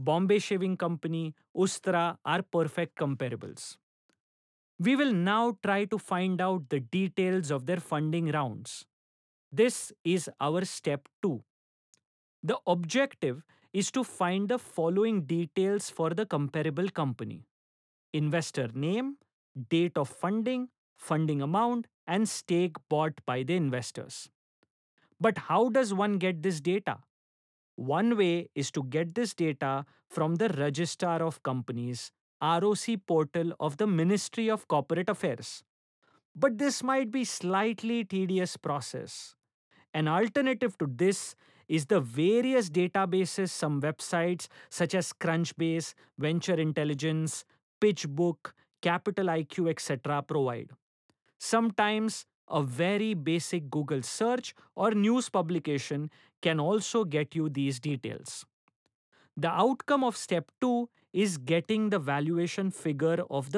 Bombay Shaving Company, Ustra are perfect comparables. We will now try to find out the details of their funding rounds. This is our step 2. The objective is to find the following details for the comparable company: investor name, date of funding, funding amount, and stake bought by the investors. But how does one get this data? One way is to get this data from the Registrar of Companies ROC portal of the Ministry of Corporate Affairs. But this might be slightly tedious process. An alternative to this is the various databases some websites such as Crunchbase, Venture Intelligence, PitchBook, Capital IQ, etc. provide. Sometimes a very basic Google search or news publication can also get you these details. The outcome of step 2 is getting the valuation figure of